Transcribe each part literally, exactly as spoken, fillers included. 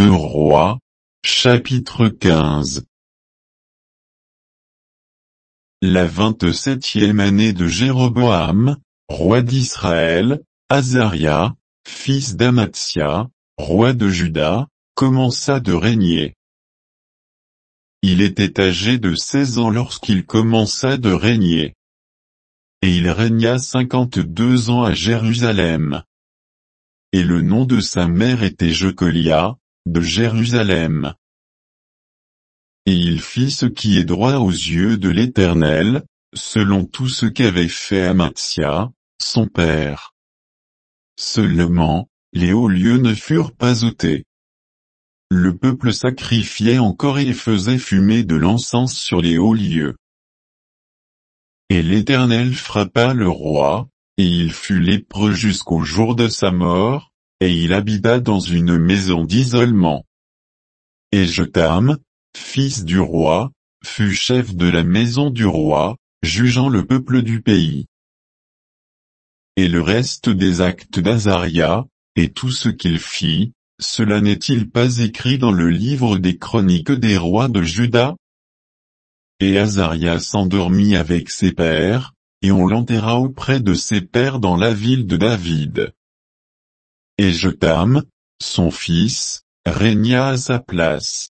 deux Rois, chapitre quinze. La vingt-septième année de Jéroboam, roi d'Israël, Azaria, fils d'Amatsia, roi de Juda, commença de régner. Il était âgé de seize ans lorsqu'il commença de régner. Et il régna cinquante-deux ans à Jérusalem. Et le nom de sa mère était Jecolia, de Jérusalem. Et il fit ce qui est droit aux yeux de l'Éternel, selon tout ce qu'avait fait Amatsia, son père. Seulement, les hauts lieux ne furent pas ôtés. Le peuple sacrifiait encore et faisait fumer de l'encens sur les hauts lieux. Et l'Éternel frappa le roi, et il fut lépreux jusqu'au jour de sa mort, et il habita dans une maison d'isolement. Et Jotham, fils du roi, fut chef de la maison du roi, jugeant le peuple du pays. Et le reste des actes d'Azaria, et tout ce qu'il fit, cela n'est-il pas écrit dans le livre des chroniques des rois de Juda? Et Azaria s'endormit avec ses pères, et on l'enterra auprès de ses pères dans la ville de David. Et Jotham, son fils, régna à sa place.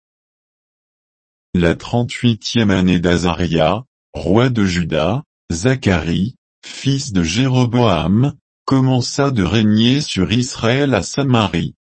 La trente-huitième année d'Azaria, roi de Juda, Zacharie, fils de Jéroboam, commença de régner sur Israël à Samarie.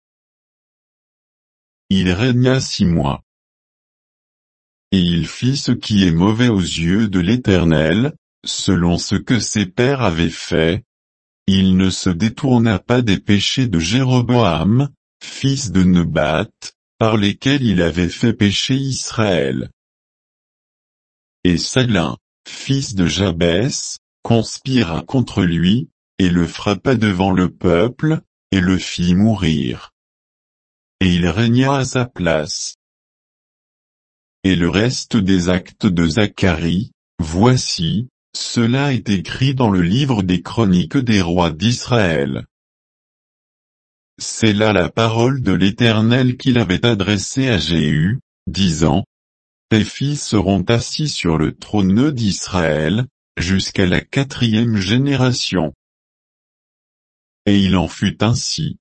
Il régna six mois. Et il fit ce qui est mauvais aux yeux de l'Éternel, selon ce que ses pères avaient fait. Il ne se détourna pas des péchés de Jéroboam, fils de Nebat, par lesquels il avait fait pécher Israël. Et Salin, fils de Jabès, conspira contre lui, et le frappa devant le peuple, et le fit mourir. Et il régna à sa place. Et le reste des actes de Zacharie, voici, cela est écrit dans le livre des chroniques des rois d'Israël. C'est là la parole de l'Éternel qu'il avait adressée à Jéhu, disant: Tes fils seront assis sur le trône d'Israël, jusqu'à la quatrième génération. Et il en fut ainsi.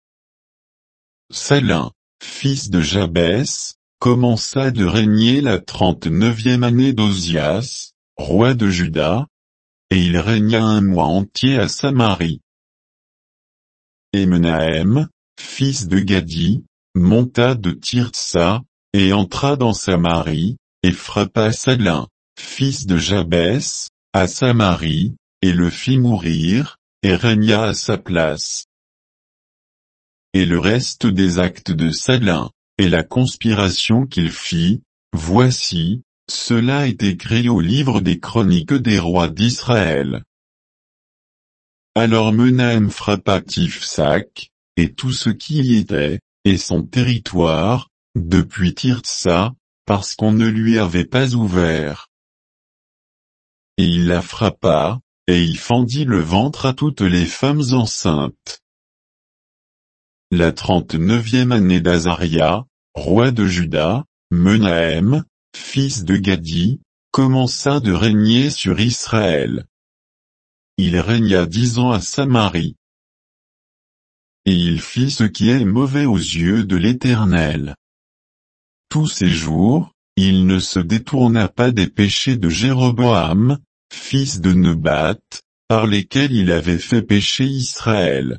Salin, fils de Jabès, commença de régner la trente-neuvième année d'Ozias, roi de Juda, et il régna un mois entier à Samarie. Et Menahem, fils de Gadi, monta de Tirtsa, et entra dans Samarie, et frappa Salin, fils de Jabès, à Samarie, et le fit mourir, et régna à sa place. Et le reste des actes de Salin, et la conspiration qu'il fit, voici, cela est écrit au livre des chroniques des rois d'Israël. Alors Menahem frappa Tifsac, et tout ce qui y était, et son territoire, depuis Tirtsa, parce qu'on ne lui avait pas ouvert. Et il la frappa, et il fendit le ventre à toutes les femmes enceintes. La trente-neuvième année d'Azaria, roi de Juda, Menahem, fils de Gadi, commença de régner sur Israël. Il régna dix ans à Samarie. Et il fit ce qui est mauvais aux yeux de l'Éternel. Tous ces jours, il ne se détourna pas des péchés de Jéroboam, fils de Nebat, par lesquels il avait fait pécher Israël.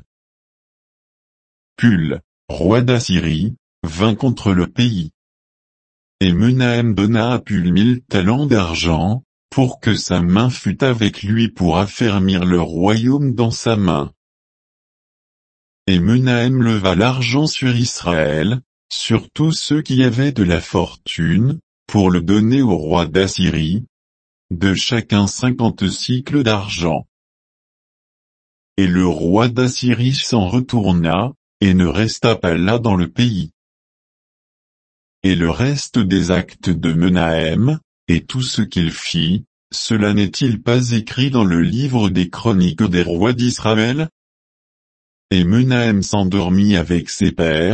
Pul, roi d'Assyrie, vint contre le pays. Et Menahem donna à Pul mille talents d'argent, pour que sa main fût avec lui pour affermir le royaume dans sa main. Et Menahem leva l'argent sur Israël, sur tous ceux qui avaient de la fortune, pour le donner au roi d'Assyrie, de chacun cinquante cycles d'argent. Et le roi d'Assyrie s'en retourna, et ne resta pas là dans le pays. Et le reste des actes de Menahem, et tout ce qu'il fit, cela n'est-il pas écrit dans le livre des chroniques des rois d'Israël? Et Menahem s'endormit avec ses pères,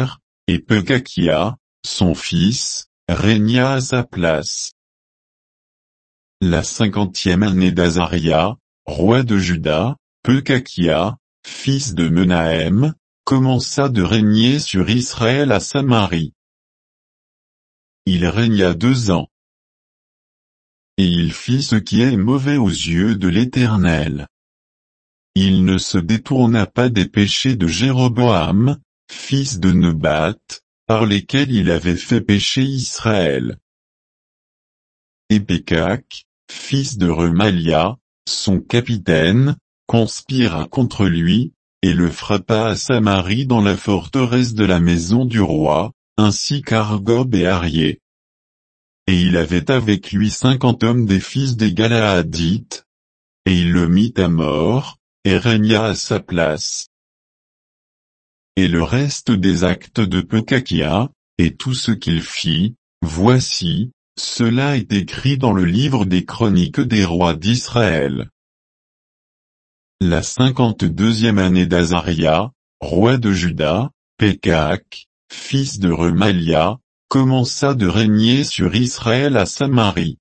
et Pekakia, son fils, régna à sa place. La cinquantième année d'Azaria, roi de Juda, Pekakia, fils de Menahem, commença de régner sur Israël à Samarie. Il régna deux ans. Et il fit ce qui est mauvais aux yeux de l'Éternel. Il ne se détourna pas des péchés de Jéroboam, fils de Nebat, par lesquels il avait fait pécher Israël. Et Pékak, fils de Remalia, son capitaine, conspira contre lui, et le frappa à Samarie dans la forteresse de la maison du roi, ainsi qu'Argob et Arié. Et il avait avec lui cinquante hommes des fils des Galaadites, et il le mit à mort, et régna à sa place. Et le reste des actes de Pekakia, et tout ce qu'il fit, voici, cela est écrit dans le livre des chroniques des rois d'Israël. La cinquante-deuxième année d'Azaria, roi de Juda, Pékak, fils de Remalia, commença de régner sur Israël à Samarie.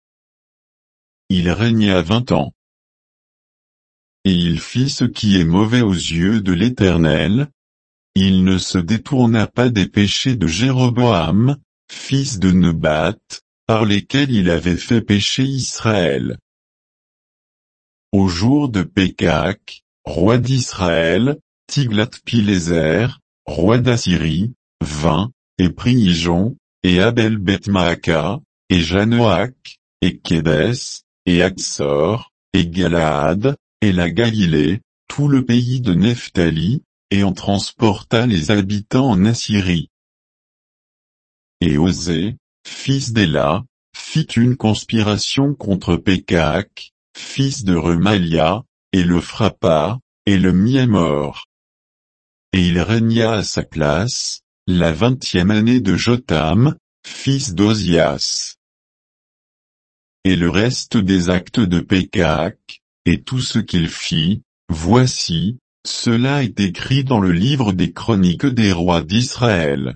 Il régna vingt ans. Et il fit ce qui est mauvais aux yeux de l'Éternel. Il ne se détourna pas des péchés de Jéroboam, fils de Nebat, par lesquels il avait fait pécher Israël. Au jour de Pékak, roi d'Israël, Tiglath-Pileser, roi d'Assyrie, vint, et prit Ijon, et Abel-Beth-Maaka, et Janoach, et Kédès, et Aksor, et Galaad, et la Galilée, tout le pays de Nephtali, et en transporta les habitants en Assyrie. Et Osée, fils d'Éla, fit une conspiration contre Pékak, fils de Remalia, et le frappa, et le mit à mort. Et il régna à sa place, la vingtième année de Jotham, fils d'Ozias. Et le reste des actes de Pékak, et tout ce qu'il fit, voici, cela est écrit dans le livre des chroniques des rois d'Israël.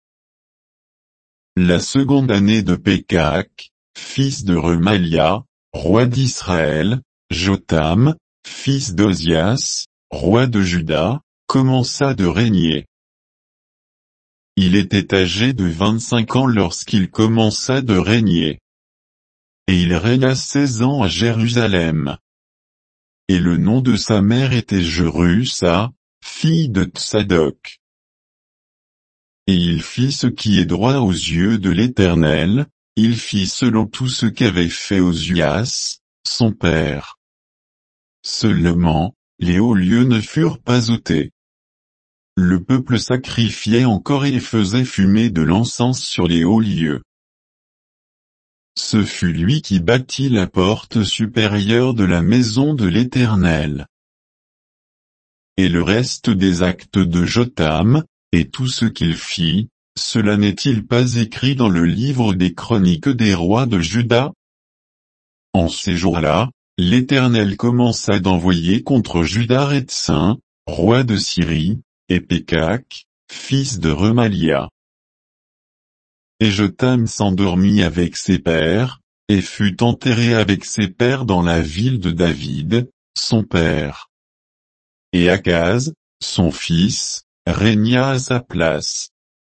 La seconde année de Pékak, fils de Remalia, roi d'Israël, Jotham, fils d'Ozias, roi de Juda, commença de régner. Il était âgé de vingt-cinq ans lorsqu'il commença de régner. Et il régna seize ans à Jérusalem. Et le nom de sa mère était Jerusa, fille de Tsadok. Et il fit ce qui est droit aux yeux de l'Éternel, il fit selon tout ce qu'avait fait Ozias, son père. Seulement, les hauts lieux ne furent pas ôtés. Le peuple sacrifiait encore et faisait fumer de l'encens sur les hauts lieux. Ce fut lui qui bâtit la porte supérieure de la maison de l'Éternel. Et le reste des actes de Jotham, et tout ce qu'il fit, cela n'est-il pas écrit dans le livre des chroniques des rois de Juda? En ces jours-là, l'Éternel commença d'envoyer contre Juda Rétsin, roi de Syrie, et Pékak, fils de Remalia. Et Jotham s'endormit avec ses pères, et fut enterré avec ses pères dans la ville de David, son père. Et Akaz, son fils, régna à sa place.